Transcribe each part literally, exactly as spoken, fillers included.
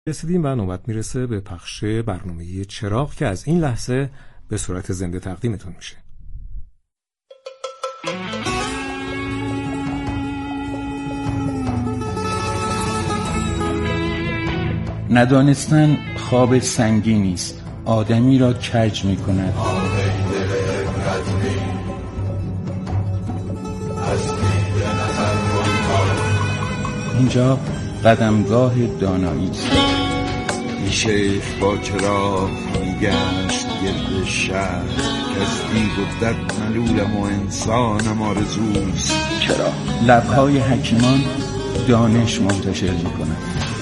رسیدیم و نوبت میرسه به پخش برنامه چراغ که از این لحظه به صورت زنده تقدیمتون میشه. ندانستن خواب سنگینی است، آدمی را کج می‌کند. اینجا قدمگاه دانایی است. شیخ با چراغ میگشت گرد شهر، کشتی گذرد ملولم و انسانم آرزوست. چرا لبهای حکیمان دانش منتشر می‌کند.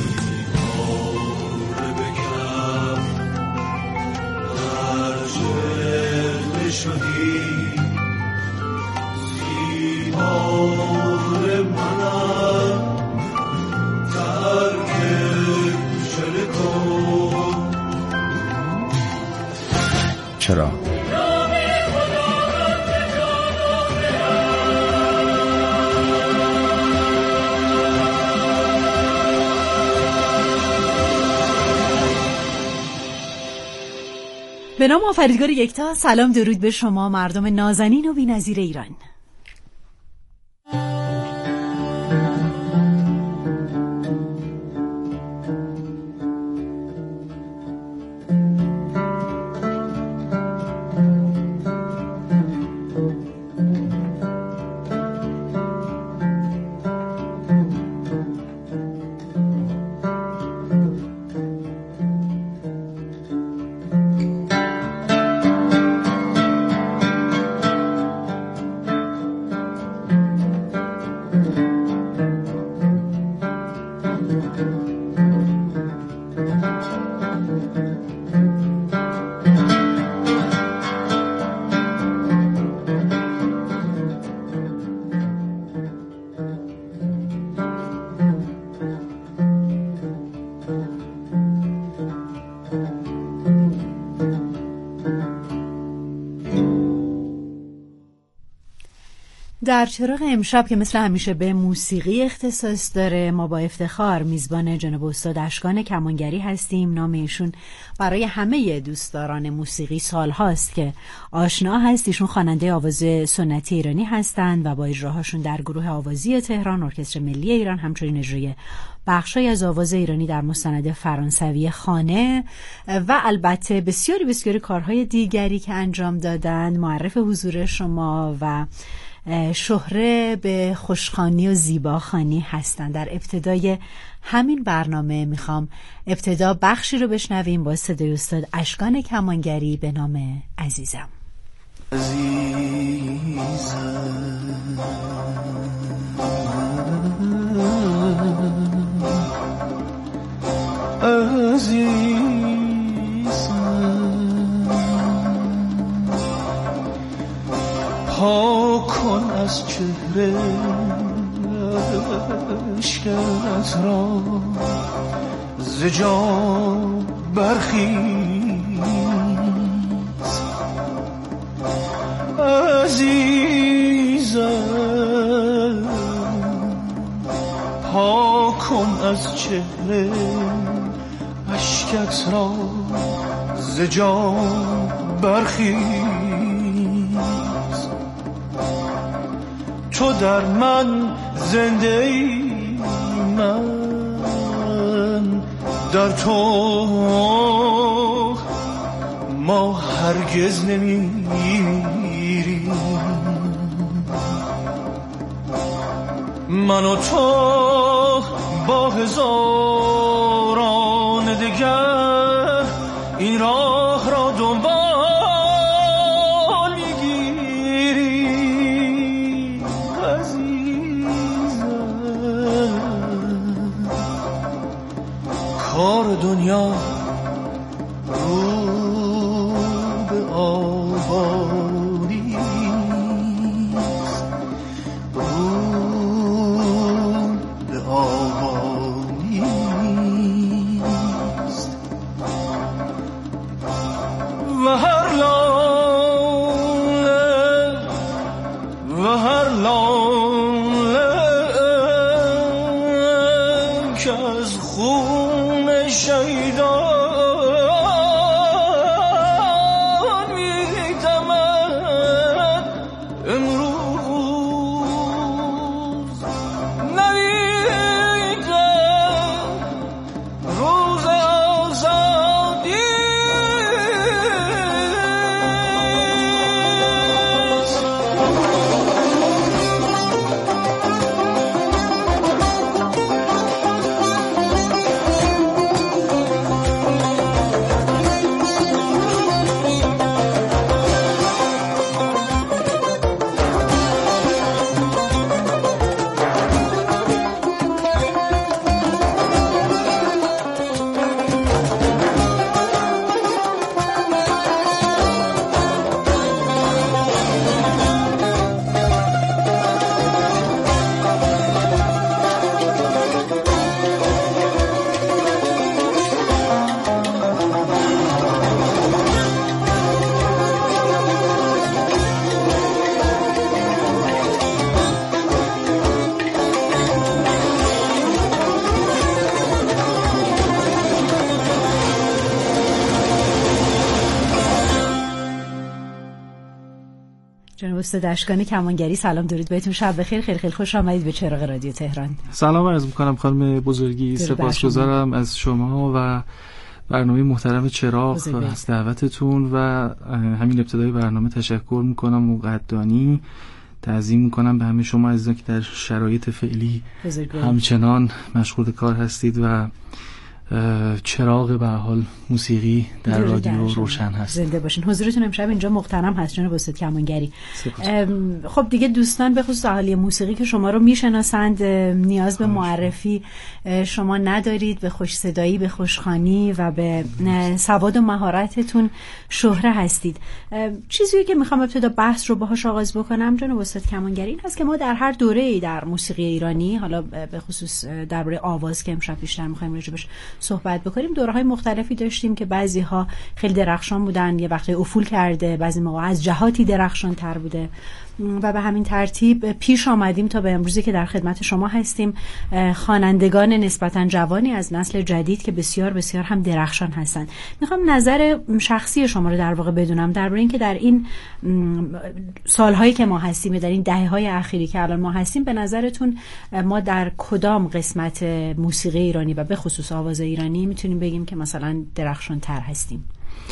چرا به نام آفریدگار یکتا. سلام درود به شما مردم نازنین و بی‌نظیر ایران. در چراغ امشب که مثل همیشه به موسیقی اختصاص داره، ما با افتخار میزبان جناب استاد اشکان کمانگری هستیم. نام ایشون برای همه دوستداران موسیقی سال هاست که آشنا هست. ایشون خواننده آواز سنتی ایرانی هستند و با اجراهاشون در گروه آوازی تهران، ارکستر ملی ایران، همچنین اجرای بخشای از آواز ایرانی در مستند فرانسوی خانه و البته بسیاری بسیاری کارهای دیگری که انجام دادند معرف حضور شما و شهره به خوشخوانی و زیباخوانی هستند. در ابتدای همین برنامه میخوام ابتدا بخشی رو بشنویم با صدای استاد اشکان کمانگری به نام عزیزم. عزیزم پاک کن از چهره اشکت را، ز جام برخیز عزیزم، پاک کن از چهره اشکت را، ز جام برخیز. تو در من زنده ای، من در تو، ما هرگز نمیریم. من و تو با هزاران دگر این راه را دنبال کار دنیا رو به آبادی است، رو به آبادی است و هر لاله و هر لاله که از خون شهید جناب استاد اشکان کمانگری، سلام، درود بهتون، شب بخیر، خیلی خیلی خوش آمدید به چراغ رادیو تهران. سلام عرض می‌کنم خانم بزرگی، سپاسگزارم از شما و برنامه محترم چراغ از دعوتتون و همین ابتدای برنامه تشکر می‌کنم و قدردانی تعظیم می‌کنم به همه شما عزیزان که در شرایط فعلی همچنان مشغول کار هستید و چراغ به حال موسیقی در رادیو روشن هست. زنده باشین. حضورتون امشب اینجا مغتنم هست جناب استاد کمانگری. خب دیگه دوستان به خصوص اهالی موسیقی که شما رو میشناسند نیاز به معرفی شما ندارید، به خوش صدایی، به خوشخوانی و به سواد و مهارتتون شهره هستید. چیزی که میخوام ابتدا بحث رو باهاش آغاز بکنم جناب استاد کمانگری این هست که ما در هر دوره‌ای در موسیقی ایرانی، حالا به خصوص درباره آواز که امشب بیشتر میخوایم راجعش صحبت بکنیم، دوره‌های مختلفی داشتیم که بعضی‌ها خیلی درخشان بودن، یه وقتی افول کرده، بعضی موقع از جهاتی درخشان تر بوده و به همین ترتیب پیش آمدیم تا به امروزی که در خدمت شما هستیم. خوانندگان نسبتاً جوانی از نسل جدید که بسیار بسیار هم درخشان هستند. میخوام نظر شخصی شما رو در واقع بدونم درباره اینکه در این سالهایی که ما هستیم، در این دهه‌های اخیری که الان ما هستیم، به نظرتون ما در کدام قسمت موسیقی ایرانی و به خصوص آواز ایرانی میتونیم بگیم که مثلا درخشان تر هستیم؟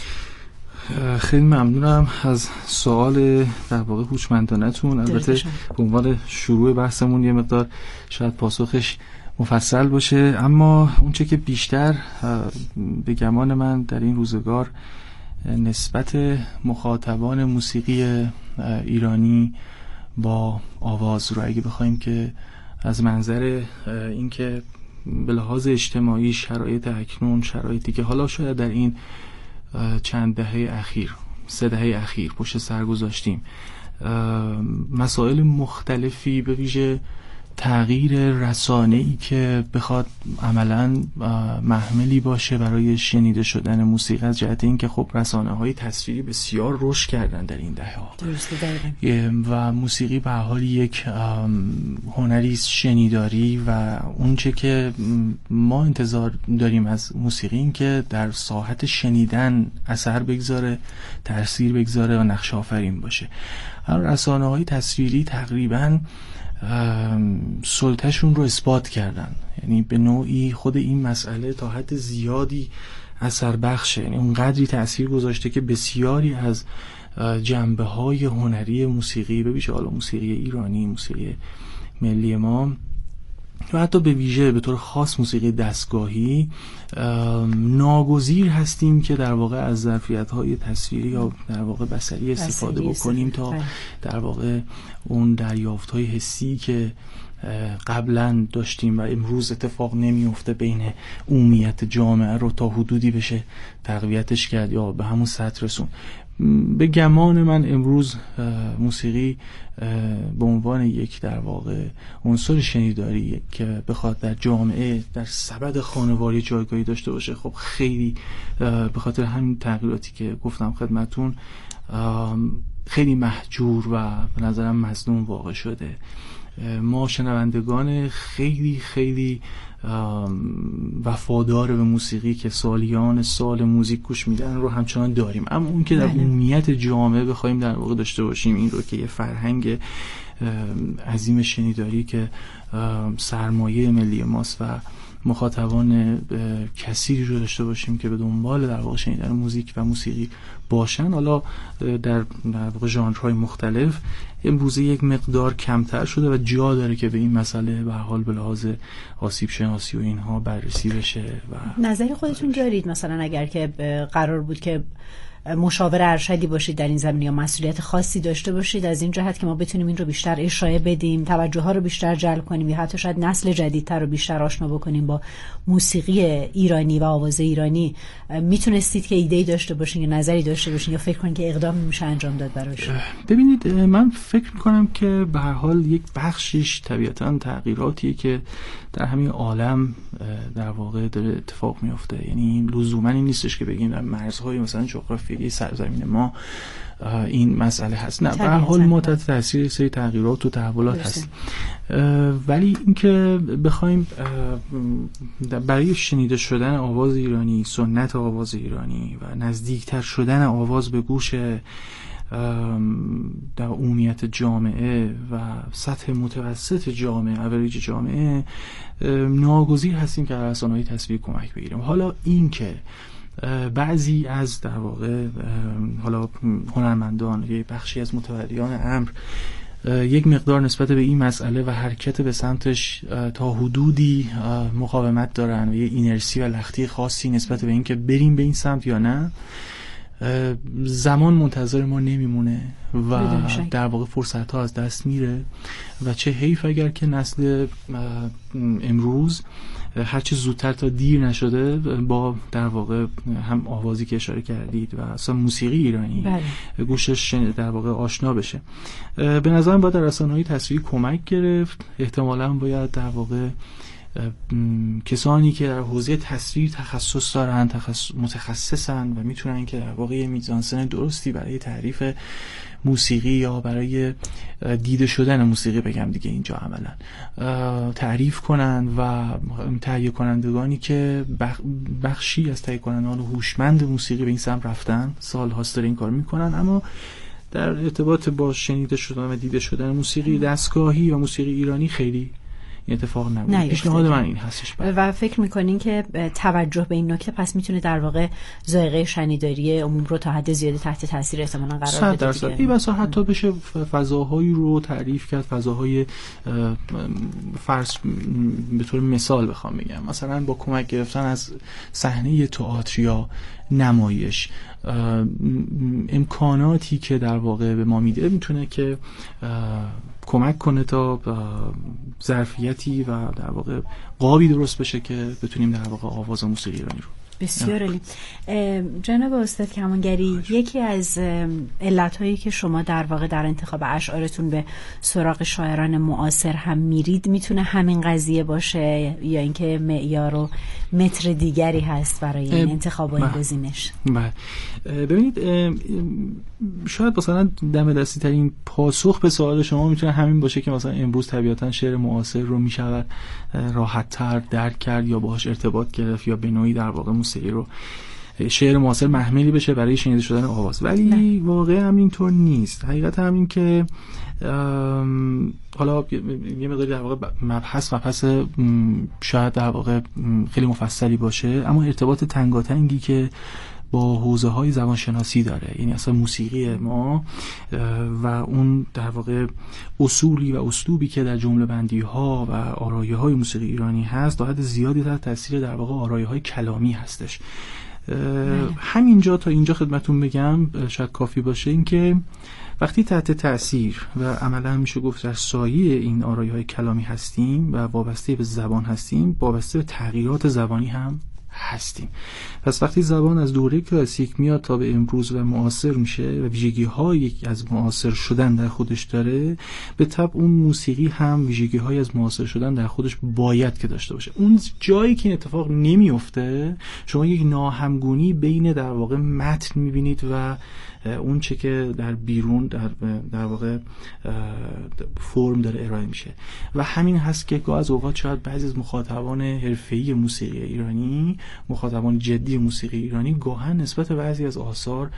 خیلی ممنونم از سوال در واقع هوشمندانه‌تون. البته به عنوان شروع بحثمون یه مقدار شاید پاسخش مفصل باشه، اما اونچه که بیشتر به گمان من در این روزگار نسبت مخاطبان موسیقی ایرانی با آواز رو اگه بخوایم که از منظر اینکه به لحاظ اجتماعی شرایط اکنون، شرایطی که حالا شاید در این چند دهه اخیر، سه دهه اخیر پشت سر گذاشتیم، مسائل مختلفی به ویژه تغییر رسانه‌ای که بخواد عملاً محملی باشه برای شنیده شدن موسیقی، از جهت اینکه خب رسانه‌های تصویری بسیار رشد کردن در این دهه‌ها و موسیقی به حال یک هنری شنیداری و اونچه که ما انتظار داریم از موسیقی این که در ساحت شنیدن اثر بگذاره، تاثیر بگذاره و نقش آفرین باشه. رسانه‌های تصویری تقریباً سلطه‌شون رو اثبات کردن، یعنی به نوعی خود این مسئله تا حد زیادی اثر بخشه، یعنی اون قدری تأثیر گذاشته که بسیاری از جنبه‌های هنری موسیقی، به ویژه حالا موسیقی ایرانی، موسیقی ملی ما و حتی به ویژه به طور خاص موسیقی دستگاهی ناگزیر هستیم که در واقع از ظرفیت‌های تصویری یا در واقع بصری استفاده بکنیم تا در واقع اون دریافت‌های حسی که قبلا داشتیم و امروز اتفاق نمیفته بین عمومیت جامعه رو تا حدودی بشه تقویتش کرد یا به همون سطح رسون. به گمان من امروز موسیقی به عنوان یک در واقع عنصر شنیداری که بخواد در جامعه در سبد خانواری جایگاهی داشته باشه، خب خیلی به خاطر همین تغییراتی که گفتم خدمتون خیلی محجور و به نظرم مظلوم واقع شده. ما شنوندگان خیلی خیلی وفادار به موسیقی که سالیان سال موزیک گوش میدن رو همچنان داریم، اما اون که در عمومیت جامعه بخوایم در واقع داشته باشیم این رو که یه فرهنگ عظیم شنیداری که سرمایه ملی ماست و مخاطبان کثیری رو داشته باشیم که به دنبال در واقع شنیدن موزیک و موسیقی باشن، حالا در در واقع ژانرهای مختلف امروزه یک مقدار کمتر شده و جا داره که به این مسئله به هر حال به لحاظ آسیب شناسی و اینها بررسی بشه. و نظری خودتون دارید مثلا اگر که قرار بود که مشاور ارشدی باشید در این زمینه یا مسئولیت خاصی داشته باشید از این جهت که ما بتونیم این رو بیشتر اشاعه بدیم، توجه ها رو بیشتر جلب کنیم یا حتی شاید نسل جدیدتر رو بیشتر آشنا بکنیم با موسیقی ایرانی و آواز ایرانی، میتونستید که ایده‌ای داشته باشین یا نظری داشته باشین یا فکر کنید که اقدامی میشه انجام داد براش؟ ببینید من فکر میکنم که به هر حال یک بخشش طبیعتاً تغییراتیه که در همین عالم در واقع داره اتفاق میفته، یعنی لزوما این نیستش که بگیم در مرزهای مثلا جغرافیایی سرزمین ما این مسئله هست، نه به هر حال ما تحت تاثیر سری تغییرات و تحولات هست. ولی اینکه بخوایم برای شنیده شدن آواز ایرانی، سنت آواز ایرانی و نزدیکتر شدن آواز به گوش در عمومیت جامعه و سطح متوسط جامعه، اوریج جامعه، ناگزیر هستیم که در رسانه‌های تصویری کمک بگیریم. حالا این که بعضی از در واقع حالا هنرمندان یا بخشی از متولیان امر یک مقدار نسبت به این مسئله و حرکت به سمتش تا حدودی مقاومت دارن و یه اینرسی و لختی خاصی نسبت به این که بریم به این سمت یا نه، زمان منتظر ما نمیمونه و در واقع فرصت ها از دست میره و چه حیف اگر که نسل امروز هرچی زودتر تا دیر نشده با در واقع هم آوازی که اشاره کردید و اصلا موسیقی ایرانی بله. گوشش در واقع آشنا بشه. به نظرم باید در رسانه‌های تصویری کمک گرفت، احتمالاً باید در واقع کسانی که در حوزه تصویر تخصص دارن، تخصص متخصصن و میتونن که در واقع میزانسن درستی برای تعریف موسیقی یا برای دیده شدن موسیقی بگم دیگه اینجا عملا تعریف کنن و تهیه کنندگانی که بخشی از تهیه کنندگان هوشمند موسیقی به این سمت رفتن سال هاست داره این کار میکنن، اما در ارتباط با شنیده شدن و دیده شدن موسیقی دستگاهی و موسیقی ایرانی خیلی اتفاق نبود. پیشنهاد من این هستش بره. و فکر میکنین که توجه به این نکته پس میتونه در واقع ذائقه شنیداری عموم رو تا حد زیادی تحت تاثیر احتمالاً قرار بده دیگه. این بسا حتی بشه فضاهایی رو تعریف کرد، فضاهای فرض به طور مثال بخوام بگم مثلا با کمک گرفتن از صحنه تئاتر یا نمایش، امکاناتی که در واقع به ما میده میتونه که کمک کنه تا ظرفیتی و در واقع قابی درست بشه که بتونیم در واقع آواز موسیقی ایرانی رو. بسیار عالی. جناب استاد کمانگری، یکی از علت‌هایی که شما در واقع در انتخاب اشعارتون به سراغ شاعران معاصر هم میرید میتونه همین قضیه باشه یا اینکه معیار و متر دیگری هست برای این انتخاب و این گزینش؟ بله. ببینید شاید مثلا دم دستی ترین پاسخ به سوال شما میتونه همین باشه که مثلا امروز طبیعتا شعر معاصر رو میشود راحت‌تر درک کرد یا باهاش ارتباط گرفت یا به نوعی در واقع موسیقی رو شعر معاصر محملی بشه برای شنیده شدن آواز، ولی واقعا هم اینطور نیست. حقیقت هم این که حالا یه مقداری در واقع مبحث مبحث شاید در واقع خیلی مفصلی باشه، اما ارتباط تنگاتنگی که با حوزه های زبانشناسی داره، یعنی اصلا موسیقی ما و اون در واقع اصولی و اسلوبی که در جمله بندی ها و آرایه های موسیقی ایرانی هست تا حد زیادی تحت تاثیر در واقع آرایه های کلامی هستش. همینجا تا اینجا خدمتون بگم شاید کافی باشه این که وقتی تحت تأثیر و عملا میشه گفت در سایه این آرایه های کلامی هستیم و وابسته به زبان هستیم، وابسته به تغییرات زبانی هم هستیم. پس وقتی زبان از دوره کلاسیک میاد تا به امروز و معاصر میشه و ویژگی‌هایی از معاصر شدن در خودش داره، به طبع اون موسیقی هم ویژگی‌هایی از معاصر شدن در خودش باید که داشته باشه. اون جایی که این اتفاق نمیفته، شما یک ناهمگونی بین در واقع متن میبینید و اون چه که در بیرون در در واقع فرم داره ارائه میشه و همین هست که گاه از اوقات شاید بعضی از مخاطبان حرفه‌ای موسیقی ایرانی، مخاطبان جدی موسیقی ایرانی، گاهن نسبت به بعضی از آثار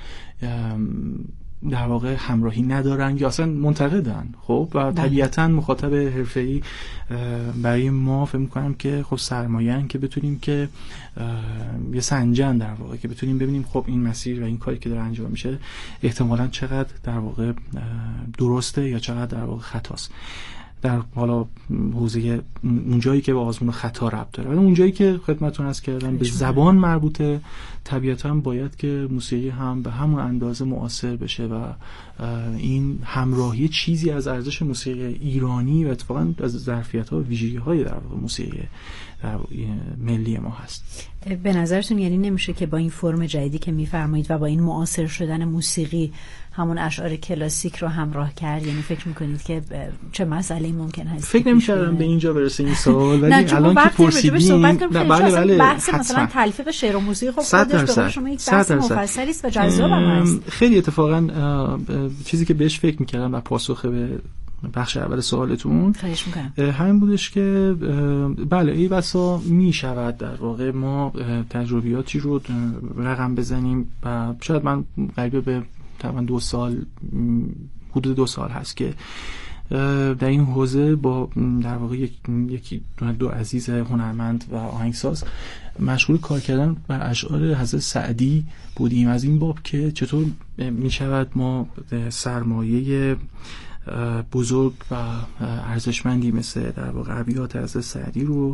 در واقع همراهی ندارن یا اصلا منتقدن. خب و طبیعتاً مخاطب حرفه‌ای برای ما فکر می‌کنم که خب سرمایه‌ان که بتونیم که یه سنجن در واقع که بتونیم ببینیم خب این مسیر و این کاری که داره انجام میشه احتمالاً چقدر در واقع درسته یا چقدر در واقع خطاست. در حالا حوزه اونجایی که به آزمون خطا ربط داره، ولی اونجایی که خدمتتون عرض کردم به زبان مربوطه، طبیعتاً باید که موسیقی هم به همون اندازه مؤثر بشه و این همراهی چیزی از ارزش موسیقی ایرانی و اتفاقاً از ظرفیت‌ها و ویژگی‌های در موسیقی در ملی ما هست. به نظرتون یعنی نمیشه که با این فرم جدیدی که میفرمایید و با این مؤثر شدن موسیقی همون اشعار کلاسیک رو همراه کرد؟ یعنی فکر میکنید که چه مسئله‌ای ممکن هست؟ فکر نمی‌کردم به اینجا برسه این سوال، ولی الان که پرسیدین بله بله بحث مثلا تلفیق شعر و موسیقی خب خودش به شما یک بحث مفصلی است و جذاب هم هست. خیلی اتفاقا چیزی که بهش فکر می‌کردم و پاسخ به بخش اول سوالتون خواهش می‌کنم همین بودش که بله ای بسا میشود در واقع ما تجربیاتی رو رقم بزنیم و شاید من قریب به تقریبا دو سال حدود دو سال هست که در این حوزه با در واقع یکی دو عزیز هنرمند و آهنگساز مشغول کار کردن بر اشعار حضرت سعدی بودیم، از این باب که چطور میشود ما سرمایه بزرگ و ارزشمندی مثل در واقع ابیات حضرت سعدی رو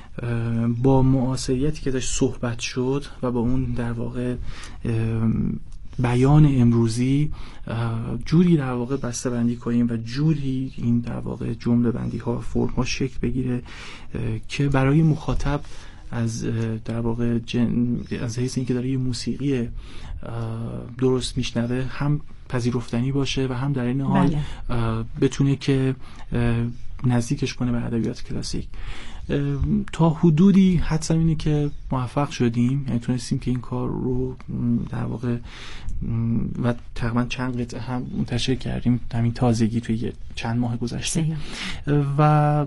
با معاصریتی که داشت صحبت شد و با اون در واقع بیان امروزی جوری در واقع بسته بندی کنیم و جوری این در واقع جمله بندی ها و فرم ها شکل بگیره که برای مخاطب از در واقع جن... از حیث اینکه داره یه موسیقی درست میشنوه هم پذیرفتنی باشه و هم در این حال بله. بتونه که نزدیکش کنه به ادبیات کلاسیک. تا حدودی حدسم اینه که موفق شدیم، یعنی تونستیم که این کار رو در واقع و تقریبا چند قطعه هم منتشر کردیم همین تازگی توی چند ماه گذشته و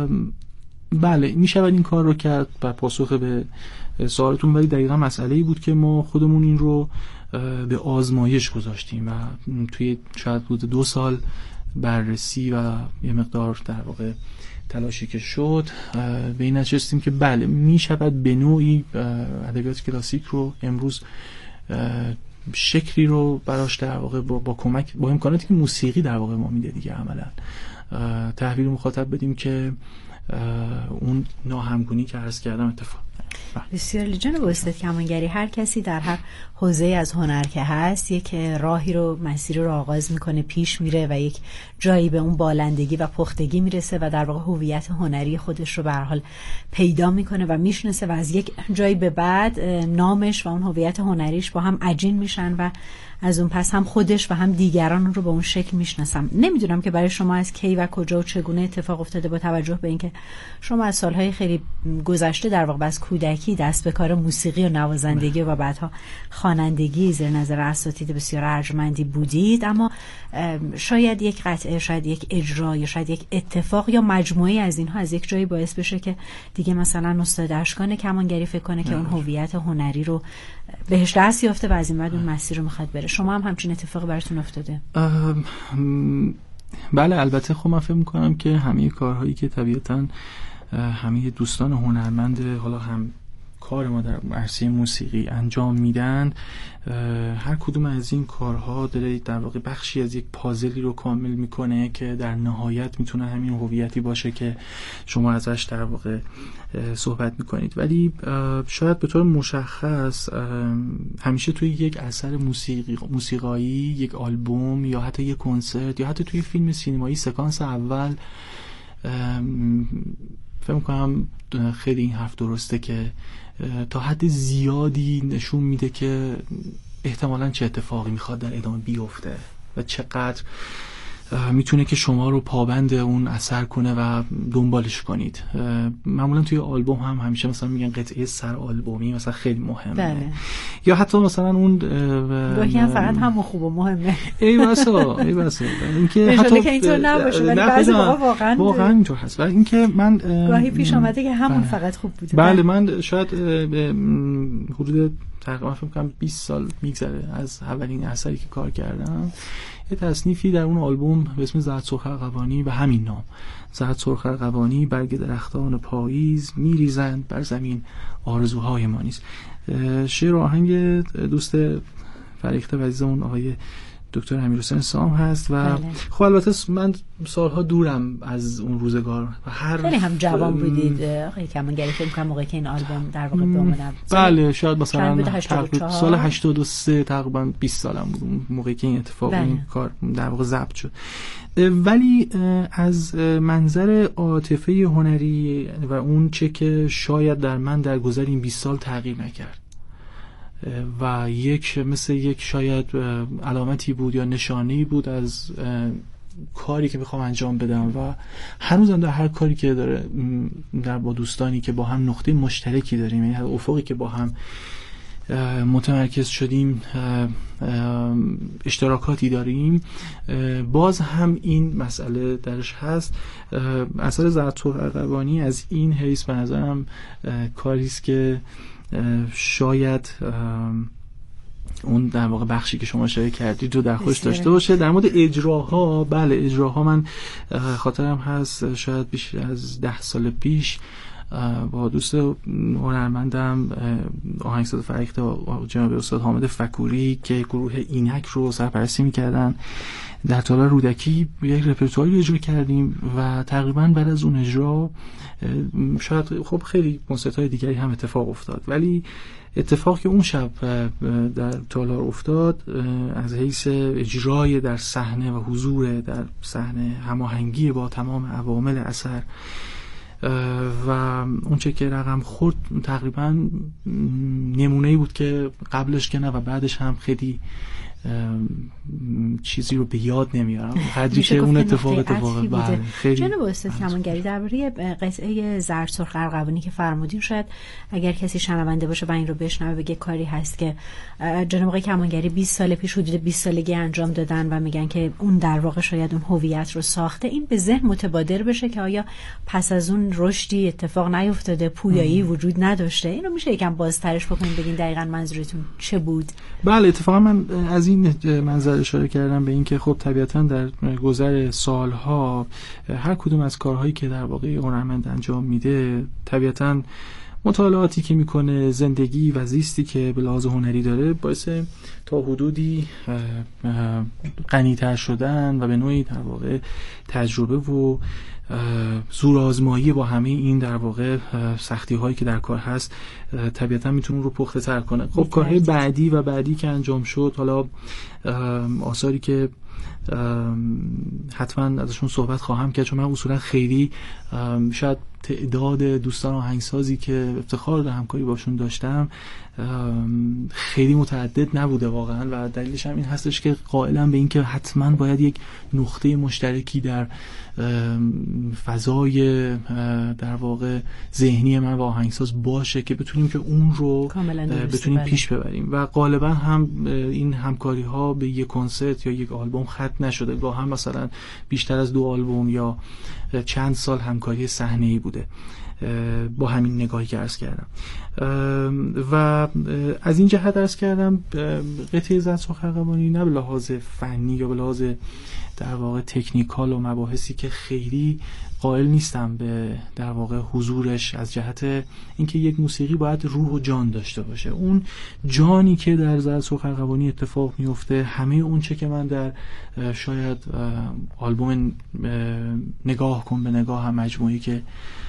بله میشه این کار رو کرد. بر پاسخ به سوالتون، ولی دقیقا مسئله‌ای بود که ما خودمون این رو به آزمایش گذاشتیم و توی شاید بود دو سال بررسی و یه مقدار در واقع تلاشی که شد به این نتیجه که بله می شود به نوعی ادبیات کلاسیک رو امروز شکلی رو براش در واقع با, با کمک با امکاناتی که موسیقی در واقع ما میده دیگه عملا تحویل مخاطب بدیم که اون ناهمگونی که عرض کردم اتفاق. بسیار جناب استاد کمانگری، هر کسی در هر حوزه از هنر که هست یک راهی رو مسیری رو آغاز میکنه، پیش میره و یک جایی به اون بالندگی و پختگی میرسه و در واقع هویت هنری خودش رو به هر حال پیدا میکنه و میشناسه و از یک جایی به بعد نامش و اون هویت هنریش با هم عجین میشن و از اون پس هم خودش و هم دیگران رو به اون شکل میشناسم. نمیدونم که برای شما از کی و کجا و چگونه اتفاق افتاده با توجه به اینکه شما از سالهای خیلی گذشته در واقع از کودکی دست به کار موسیقی و نوازندگی و بعدها خوانندگی زیر نظر اساتید بسیار ارجمندی بودید، اما شاید یک قطعه، شاید یک اجرا یا شاید یک اتفاق یا مجموعه از اینها از یک جایی باعث بشه که دیگه مثلا استاد اشکان کمانگری فکر کنه که اون هویت هنری رو بهش دست یافته و از این بعد اون مسیر رو میخواد بره. شما هم همچین اتفاقی براتون افتاده؟ بله البته خب من فکر میکنم که همه کارهایی که طبیعتاً همه دوستان هنرمند حالا هم کار ما در عرصه موسیقی انجام میدن، هر کدوم از این کارها داره در واقع بخشی از یک پازلی رو کامل میکنه که در نهایت میتونه همین هویتی باشه که شما ازش در واقع صحبت میکنید. ولی شاید به طور مشخص همیشه توی یک اثر موسیقی موسیقایی، یک آلبوم یا حتی یک کنسرت یا حتی توی فیلم سینمایی سکانس اول فکر میکنم خیلی این حرف درسته که تا حد زیادی نشون میده که احتمالاً چه اتفاقی میخواد در ادامه بیفته و چقدر میتونه که شما رو پابند اون اثر کنه و دنبالش کنید. معمولا توی آلبوم هم همیشه مثلا میگن قطعه سر آلبومی مثلا خیلی مهمه. بله. یا حتی مثلا اون گاهی هم فقط هم خوب و مهمه. ای بسا ای بسا اینکه حتی که اینطور نباشه ولی بعضی موقع واقعا واقعا اینطور هست. ولی اینکه من گاهی پیش اومده که همون فقط خوب بوده. بله من شاید حدود تقریبا فکر کنم بیست سال میگذره از اولین اثری که کار کردم. یه تصنیفی در اون آلبوم به اسم زرد سرخ ارغوانی به همین نام، زرد سرخ ارغوانی برگ درختان پاییز میریزند بر زمین آرزوهای ما نیست. شعر و آهنگ دوست فریخته و عزیزمون آقای دکتر امیرحسین سام هست و بله. خب البته من سالها دورم از اون روزگار و هر خیلی هم جوان بودید آقای کمانگری، فکر کنم موقعی که این آلبوم در واقع به اومد. بله شاید مثلا تقریبا سال هشتاد و سه تقریبا بیست سالم بود موقعی که این اتفاق بله. این کار در واقع ضبط شد. ولی از منظر عاطفه هنری و اون چه که شاید در من در گذر این بیست سال تغییر نکرد و یک مثل یک شاید علامتی بود یا نشانه‌ای بود از کاری که میخوام انجام بدم و هنوزم در هر کاری که داره در با دوستانی که با هم نقطه مشترکی داریم، یعنی افقی که با هم متمرکز شدیم، اشتراکاتی داریم، باز هم این مسئله درش هست. اثر زرد سرخ ارغوانی از این حیث به نظرم کاری است که شاید اون در واقع بخشی که شما اشاره کردید رو در خودش داشته باشه. در مورد اجراها، بله اجراها من خاطرم هست شاید بیش از ده سال پیش با دوست هنرمندم آهنگساز فریخته و جناب استاد حامد فکوری که گروه اینک رو سرپرستی می‌کردن در تالار رودکی یک رپرتواری رو اجرا کردیم و تقریبا بعد از اون اجرا شاید خب خیلی کنسرت‌های دیگری هم اتفاق افتاد، ولی اتفاقی که اون شب در تالار افتاد از حیث اجرای در صحنه و حضور در صحنه، هماهنگی با تمام عوامل اثر و اون چه که رقم خورد تقریبا نمونه‌ای بود که قبلش که نه و بعدش هم خیلی چیزی رو به یاد نمیارم قدری که اون اتفاق اتفاق بله خیلی. جناب استاد کمانگری درباره قطعه زرد سرخ ارغوانی که فرمودین شاید اگر کسی شنونده باشه و این رو بشنوه بگه کاری هست که جناب آقای کمانگری بیست سال پیش حدود بیست سالگی انجام دادن و میگن که اون در واقع شاید اون هویت رو ساخته، این به ذهن متبادر بشه که آیا پس از اون رشدی اتفاق نیفتاده، پویایی ام. وجود نداشته؟ اینو میشه یکم بازترش بکنین بگین دقیقاً منظورتون چه بود؟ بله اتفاقا من از این منظر اشاره کردم به این که خب طبیعتاً در گذر سالها هر کدوم از کارهایی که در واقع هنرمند انجام میده، طبیعتاً مطالعاتی که میکنه، زندگی و زیستی که به لحاظ هنری داره، باعث تا حدودی غنی‌تر شدن و به نوعی در واقع تجربه و زورآزمایی با همه این در واقع سختی هایی که در کار هست طبیعتا میتونه رو پخته تر کنه. خب کارهای بعدی و بعدی که انجام شد، حالا آثاری که حتما ازشون صحبت خواهم کرد چون من اصولا خیلی شاید تعداد دوستان آهنگسازی که افتخار در همکاری باشون داشتم خیلی متعدد نبوده واقعا و دلیلش هم این هستش که قائلم به این که حتما باید یک نقطه مشترکی در فضای در واقع ذهنی من و آهنگساز باشه که بتونیم که اون رو بتونیم پیش ببریم و غالبا هم این همکاری ها به یک کنسرت یا یک آلبوم ختم نشده، گاه هم مثلا بیشتر از دو آلبوم یا چند سال همکاری صحنه‌ای بوده با همین نگاهی که عرض کردم و از این جهت عرض کردم قطعه زرد سرخ ارغوانی نه به لحاظ فنی یا به لحاظ در واقع تکنیکال و مباحثی که خیلی قائل نیستم به در واقع حضورش از جهت اینکه یک موسیقی باید روح و جان داشته باشه. اون جانی که در زرد سرخ ارغوانی اتفاق میفته، همه اون چه که من در شاید آلبوم نگاه کن به نگاه هم مجموعی که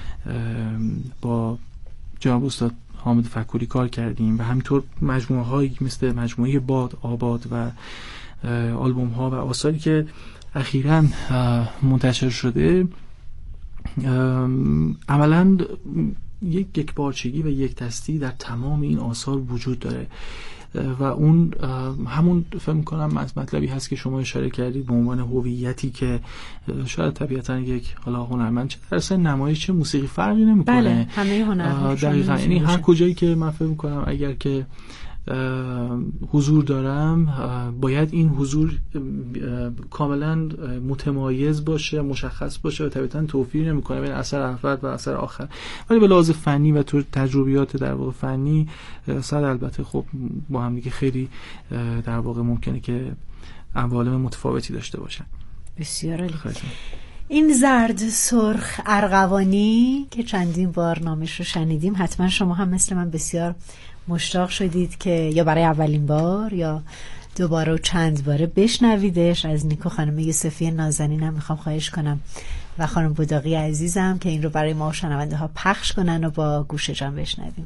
با جناب استاد حامد فکوری کار کردیم و همینطور مجموعه هایی مثل مجموعه باد، آباد و آلبوم ها و آثاری که اخیراً منتشر شده عملاً یک یکپارچگی و یک دستی در تمام این آثار وجود داره و اون همون فهم می‌کنم از مطلبی هست که شما اشاره کردید به عنوان هویتی که شاید طبیعتاً یک حالا هنرمند چه در سن نمایش چه موسیقی فرقی نمی‌کنه. بله، همه هنرها دقیقاً، یعنی هر کجایی که من فهم می‌کنم اگر که حضور دارم باید این حضور کاملا متمایز باشه، مشخص باشه و طبیعتاً توفیر نمی‌کنه بین اثر اول و اثر آخر، ولی به لحاظ فنی و تجربیات در واقع فنی صد البته خب با هم دیگه خیلی در واقع ممکنه که عوالم متفاوتی داشته باشن. بسیار عالی. این زرد سرخ ارغوانی که چندین بار نامش رو شنیدیم، حتما شما هم مثل من بسیار مشتاق شدید که یا برای اولین بار یا دوباره و چند باره بشنویدش. از نیکو خانم یوسفی نازنینم میخوام خواهش کنم و خانم بوداقی عزیزم که این رو برای ما شنونده ها پخش کنن و با گوش جان بشنویم.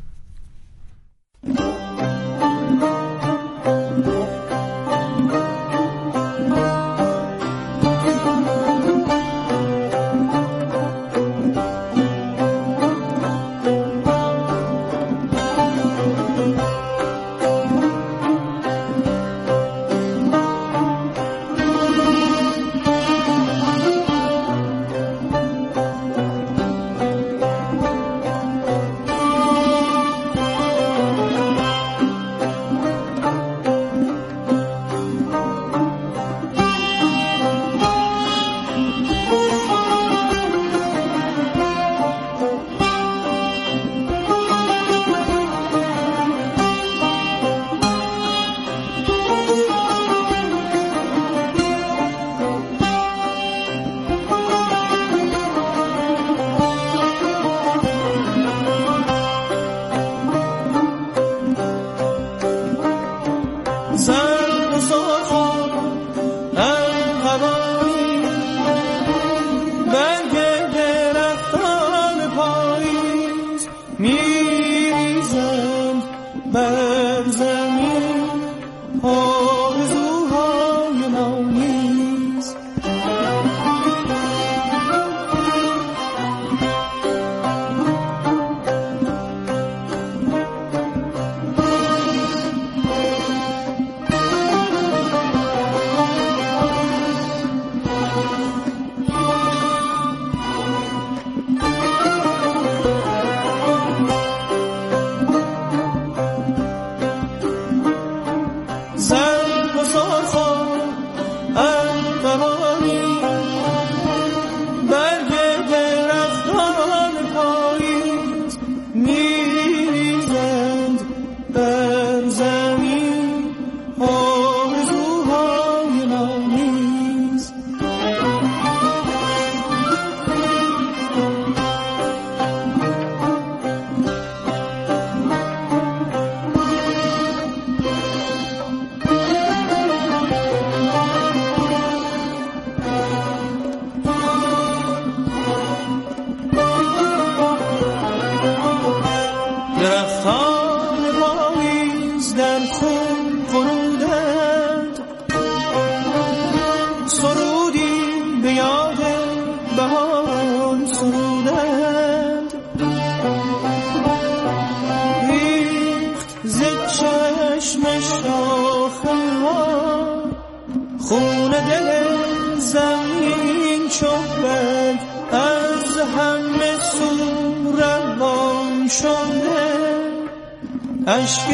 اشک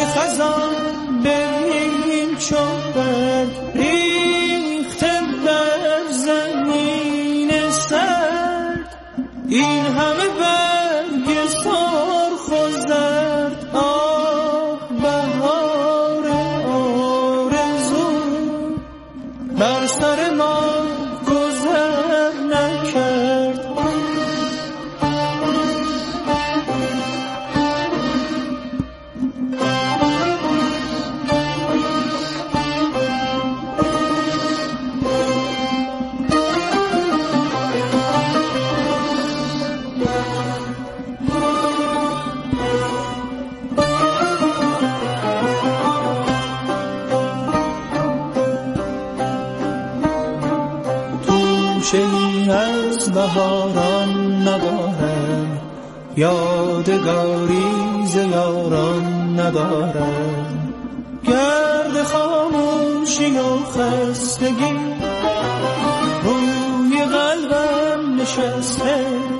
خزان برین چون برگ ریخته بر زمین سرد، این همه برگ سرخ و زرد، آه بهار آرزو بر سر ما گذر نکرد. توشه‌ای از بهاران ندارم، یادگاری ز یاران ندارم. گرد خاموشی و خستگی روی قلبم نشسته،